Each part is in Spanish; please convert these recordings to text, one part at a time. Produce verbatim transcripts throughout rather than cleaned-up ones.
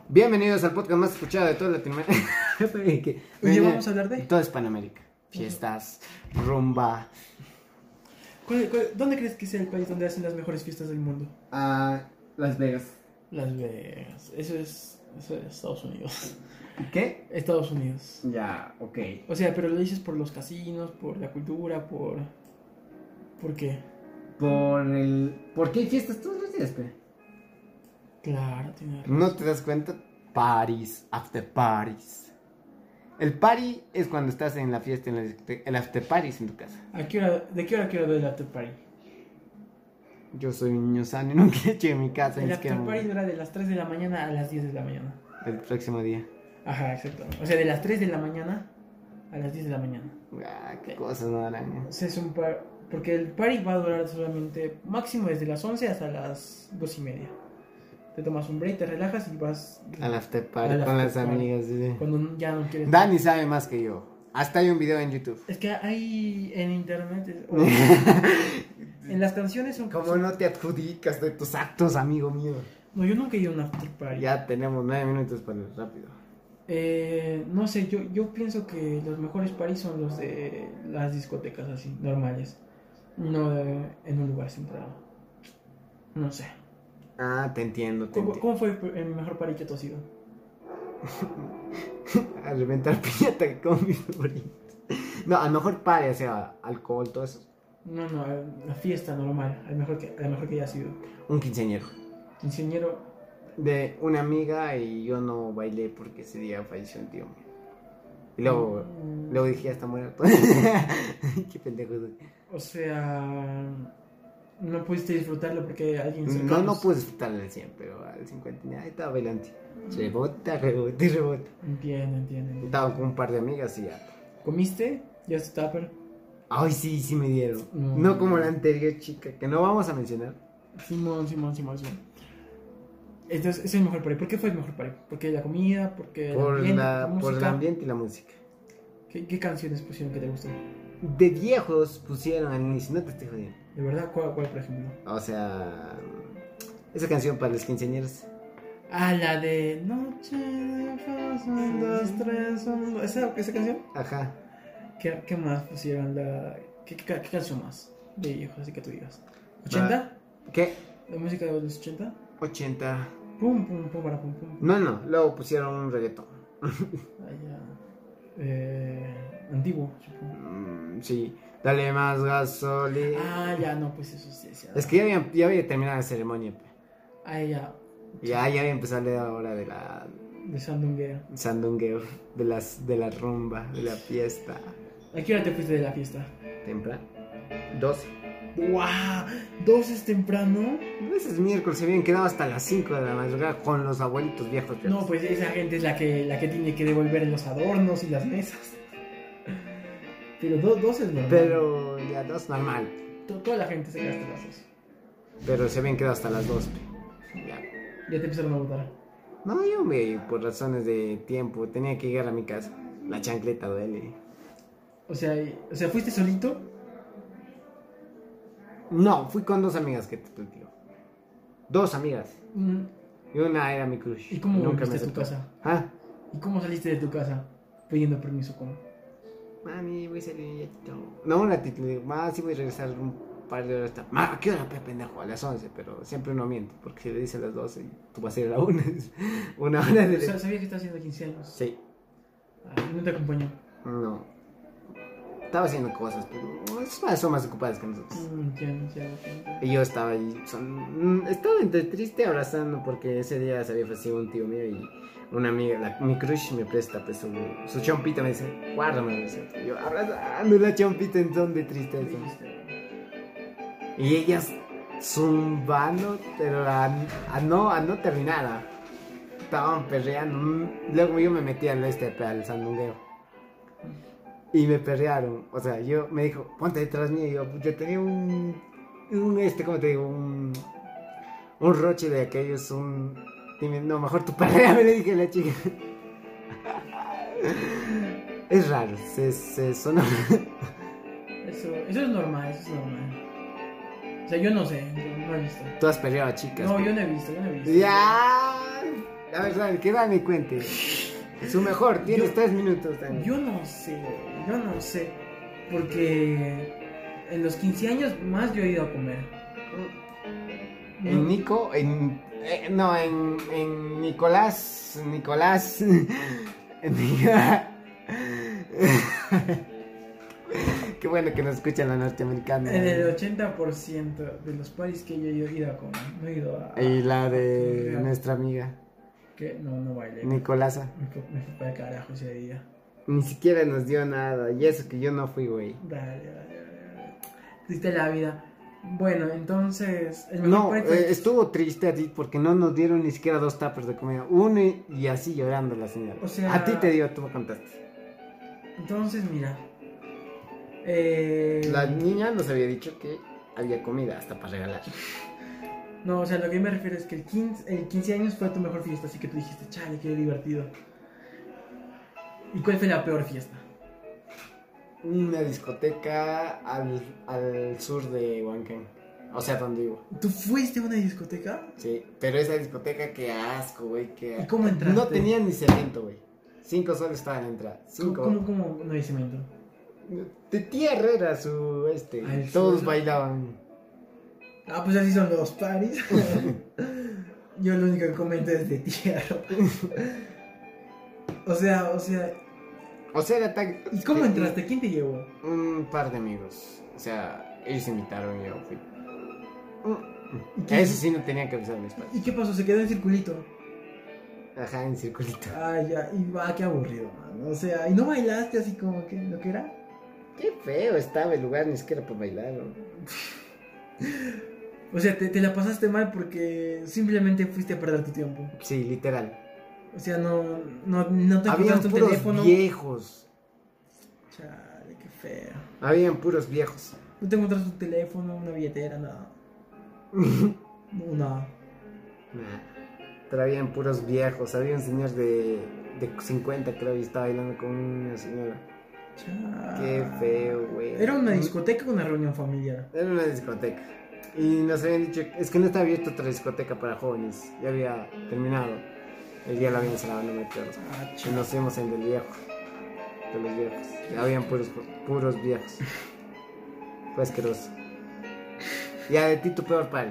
Bienvenidos al podcast más escuchado de toda Latinoamérica. Hoy vamos a hablar de toda Hispanoamérica. Fiestas, rumba. ¿Cuál, cuál, ¿Dónde crees que sea el país donde hacen las mejores fiestas del mundo? Ah, Las Vegas. Las Vegas. Eso es, eso es Estados Unidos. ¿Qué? Estados Unidos. Ya, ok. O sea, pero lo dices por los casinos, por la cultura, por... ¿Por qué? Por el... ¿Por qué hay fiestas todos los días, pe? Claro, tiene razón. ¿No te das cuenta? Parties, after parties. El party es cuando estás en la fiesta, en la discoteca. El after party es en tu casa. ¿A qué hora, ¿De qué hora a qué hora doy el after party? Yo soy un niño sano y nunca he hecho en mi casa. El ni after siquiera party dura de las tres de la mañana a las diez de la mañana. el próximo día. Ajá, exacto. O sea, de las tres de la mañana a las diez de la mañana. Ah, qué cosas no harán. O sea, es un par... Porque el party va a durar solamente máximo desde las once hasta las dos y media. Te tomas un break, te relajas y vas Al after party al con after las party. amigas. Sí. Cuando ya no quieres. Dani sabe más que yo. Hasta hay un video en YouTube. Es que hay en internet. es- o- en las canciones son. Como no te adjudicas de tus actos, amigo mío. No, yo nunca he ido a un after party. Ya tenemos nueve minutos para el rápido. Eh, no sé, yo, yo pienso que los mejores parties son los de las discotecas así, normales. No de- en un lugar centrado. No sé. Ah, te entiendo, te ¿Cómo, entiendo. cómo fue el mejor party que tú has ido? A reventar piñata con mis sobrinos. No, a lo mejor pare, o sea, alcohol, todo eso. No, no, la fiesta normal, al mejor que, al mejor que haya sido. Un quinceañero. Quinceañero, De una amiga y yo no bailé porque ese día falleció un tío mío. Y luego, Mm. luego dije, ya está muerto. Qué pendejo soy. o sea, no pudiste disfrutarlo porque alguien No, cercano- no pude disfrutar al cien, pero al cincuenta ahí estaba bailando. Rebota, rebota y rebota. Entiendo, entiendo, entiendo. Estaba con un par de amigas y ya. ¿Comiste? ¿Ya está tupper? Ay, sí, sí me dieron. No. No como la anterior chica, que no vamos a mencionar. Simón, Simón, Simón, Simón. Entonces, es el mejor party. ¿Por qué fue el mejor party? ¿Porque la comida? ¿Porque el Por, ambiente, la, por el música? ambiente y la música. ¿Qué, qué canciones pusieron que te gustó? De viejos pusieron al inicio, no te estoy jodiendo. ¿De verdad? ¿Cuál, cuál, por ejemplo? O sea, esa canción para los quinceañeros. Ah, la de Noche de Paz, un, dos, tres, un, dos. ¿Esa, esa canción? Ajá. ¿Qué, qué más pusieron? La... ¿Qué, qué, qué canción más? De viejos, así que tú digas. ¿ochenta? ¿Qué? ¿La música de los ochenta? ochenta. Pum, pum, pum, para pum, pum. No, no, luego pusieron un reggaetón. Ah, ya. Eh, antiguo, supongo. Mm, sí, dale más gasolina. Ah, ya, no, pues eso sí. sí Es que ya había, ya había terminado la ceremonia. Pe. Ah, ya. Ya, ya había empezado la hora de la De Sandunguea. sandungueo, de, las, de la rumba, de la fiesta. ¿A qué hora te fuiste de la fiesta? Temprano. doce. ¡Guau! ¿Dos es temprano? A veces miércoles se habían quedado hasta las cinco de la madrugada con los abuelitos viejos. No, pues esa gente es la que, la que tiene que devolver los adornos y las mesas. Pero do- dos es normal. Pero ya dos normal. To- Toda la gente se gasta las dos. Pero se habían quedado hasta las dos. Pe. Ya. Ya te empezaron a votar. No, yo me, por razones de tiempo, tenía que llegar a mi casa. La chancleta duele. O sea, y- o sea, ¿fuiste solito? No, fui con dos amigas que te platico. Dos amigas. Mm, Y una era mi crush. ¿Y cómo Nunca volviste a tu aceptó. casa? Ah, ¿Y cómo saliste de tu casa pidiendo permiso? ¿Cómo? mami, voy a salir ya. chao. No, una tita le digo, ma, sí voy a regresar un par de horas. Ma, ¿a qué hora, pe, pendejo? A las once, pero siempre no miente, porque si le dice a las doce, tú vas a ir a la una. Una hora O de... sea, sabía que estaba haciendo quince años. Sí, Ah, ¿y no te acompañó? no. Estaba haciendo cosas, pero es más, son más ocupadas que nosotros. Mm, entiendo, entiendo, entiendo. Y yo estaba ahí, son, mm, estaba entre triste abrazando porque ese día se había fallecido un tío mío y una amiga, la- mi crush me presta pues su, su chompita, me dice, guárdame, me dice. Y yo abrazando la chompita en son de tristeza. Y ellas zumbando, pero a, a no, a no terminar, ah. Estaban perreando, mm, luego yo me metí al este, al sandungueo. Y me perrearon, o sea, yo me dijo, ponte detrás mío, y yo, yo tenía un, un este, ¿cómo te digo? Un, un roche de aquellos, un, dime, no, mejor tu perreame, le dije a la chica. Es raro, se, se sonó. Eso, eso es normal, eso es normal. O sea, yo no sé, yo no he visto. Tú has perreado a chicas. No, yo no he visto, yo no he visto. Ya. La verdad, que Dani cuente. Su mejor, tienes Yo- tres minutos, Dani. Yo no sé, yo no sé. Porque en los quince años más yo he ido a comer. En Nico, en. eh, no, en, en Nicolás. Nicolás. en Nicolás. Qué bueno que nos escuchan los norteamericanos. En el ochenta por ciento de los paris que yo he ido a comer, no he ido a... Y la de a- nuestra amiga, ¿Qué? No, no bailé. Nicolasa. Me fue, me fue para el carajo ese día. Ni siquiera nos dio nada. Y eso que yo no fui, güey. Dale, dale, dale. Triste la vida. Bueno, entonces... El mejor No, party fue- eh, estuvo triste a ti porque no nos dieron ni siquiera dos tuppers de comida. Uno y, y así llorando la señora. O sea- A ti te dio, tú me contaste. Entonces, mira. Eh... La niña nos había dicho que había comida hasta para regalar. No, o sea, lo que yo me refiero es que el quince, el quince años fue tu mejor fiesta, así que tú dijiste, chale, qué divertido. ¿Y cuál fue la peor fiesta? Una discoteca al, al sur de Huancán. O sea, donde vivo. ¿Tú fuiste a una discoteca? Sí, pero esa discoteca, qué asco, güey. Qué... ¿Y cómo entraste? No tenía ni cemento, güey. Cinco soles estaban en entrada. Cinco. ¿Cómo, cómo no hay cemento? De tierra era su, este. Ah, el Todos suelo. bailaban. Ah, pues así son los paris. Yo lo único que comento es de tierra. O sea, o sea... O sea, era tan... ¿Y cómo que- entraste? ¿Quién te llevó? Un par de amigos. O sea, ellos se invitaron y yo fui. ¿Y A qué, eso sí no tenía que avisar mis padres. ¿Y qué pasó? ¿Se quedó en circulito? Ajá, en circulito. Ah, ya, y va, qué aburrido, man. O sea, ¿y no bailaste así como que lo que era? Qué feo estaba el lugar, ni siquiera para bailar, ¿no? O sea, te, te la pasaste mal porque simplemente fuiste a perder tu tiempo. Sí, literal. O sea, no, no, no te Habían encontraste un puros teléfono. viejos. Chale, qué feo. Habían puros viejos. No te encontraste un teléfono, una billetera, nada. No, nada. Nah. Pero habían puros viejos. Había un señor de, de cincuenta, creo, y estaba bailando con una señora. Chale. Qué feo, güey. ¿Era una discoteca o una reunión familiar? Era una discoteca. Y nos habían dicho, es que no estaba abierta otra discoteca para jóvenes. Ya había terminado. El día lo habían cerrado, no me acuerdo. Ah, Y nos fuimos en del viejo. De los viejos. Habían puros, puros viejos. Fue asqueroso. Ya, de ti tu peor party.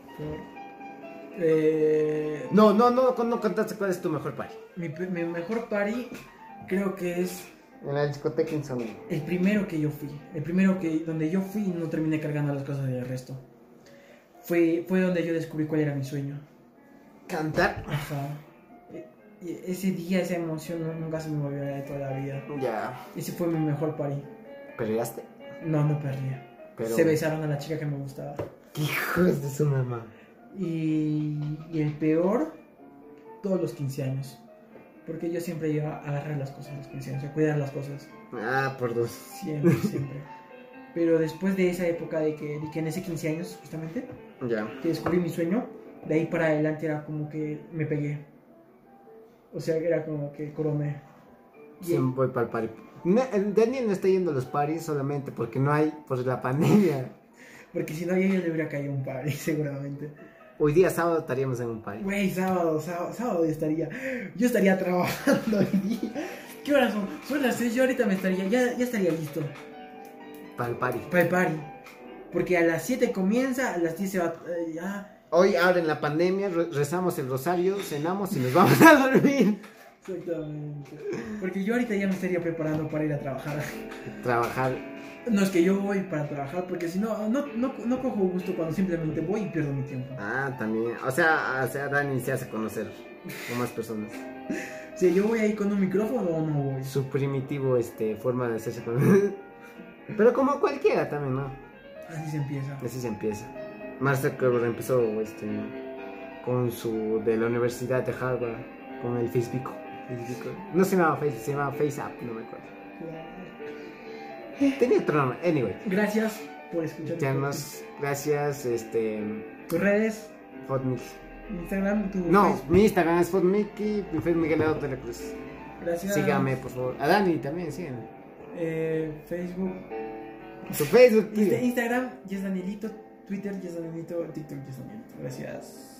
Eh, No, no, no, no contaste cuál es tu mejor party. mi, pe- mi mejor party creo que es En la discoteca Insomnio. el primero que yo fui. El primero que donde yo fui y no terminé cargando las cosas del resto. Fue, fue donde yo descubrí cuál era mi sueño. Cantar. Ajá. E- e- Ese día, esa emoción no- nunca se me volverá de toda la vida. Ya. Ese fue mi mejor party. ¿Peleaste? No, no perdí. Pero... Se besaron a la chica que me gustaba. ¡Qué hijos de su mamá! Y, y el peor, todos los quince años. Porque yo siempre iba a agarrar las cosas a los quince años, a cuidar las cosas. Ah, por dos. Siempre, siempre. Pero después de esa época de que, de que en ese quince años, justamente, Ya. que descubrí mi sueño, de ahí para adelante era como que me pegué. O sea, era como que coromé. Y- Siempre voy para el party. No, el Daniel no está yendo a los parties solamente porque no hay, por la pandemia. Porque si no, yo ya le hubiera caído un party, seguramente. Hoy día sábado estaríamos en un party. Güey, sábado, sábado, sábado yo estaría. Yo estaría trabajando hoy día. ¿Qué horas son? Son las seis, yo ahorita me estaría. Ya, ya estaría listo Para el party. para el party. Porque a las siete comienza, a las diez se va. eh, ya. Hoy, ahora en la pandemia, re- rezamos el rosario, cenamos y nos vamos a dormir. Exactamente. Porque yo ahorita ya me estaría preparando para ir a trabajar. Trabajar. No es que yo voy para trabajar, porque si no, no, no, no cojo gusto cuando simplemente voy y pierdo mi tiempo. Ah, también. O sea, o sea, Dani se hace conocer con más personas. Si yo voy ahí con un micrófono o no voy. Su primitivo, este, forma de hacerse conocer. Pero como cualquiera también, ¿no? Así se empieza. Así se empieza. Marcel Kerber empezó, este, con su, de la Universidad de Harvard, con el Facebook. Facebook. No se llamaba Facebook, se llamaba FaceApp, no me acuerdo. Tenía otro nombre, anyway. Gracias por escuchar. Ya nos, gracias, este, Tus redes, Fotmik. Instagram, tu No, Facebook. mi Instagram es Fotmiki, mi Facebook Miguel Eduardo de la Cruz. Gracias. Sígame, por favor. A Dani también, síganme. Eh, Facebook. Su Facebook, tío. Insta- Instagram, Yes Danielito. Twitter, Yes Danielito. TikTok, Yes Danielito. Gracias.